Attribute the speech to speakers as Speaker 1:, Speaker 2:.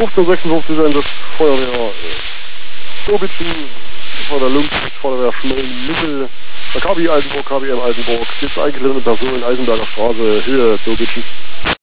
Speaker 1: 1556 sind das Feuerwehr Dobitschen, Feuerwehr Lünz, Feuerwehr Schmellen-Michel, KBI Altenburg, KBM Altenburg, jetzt eingetreffene Person, Eisenberger Straße, Höhe Dobitschen.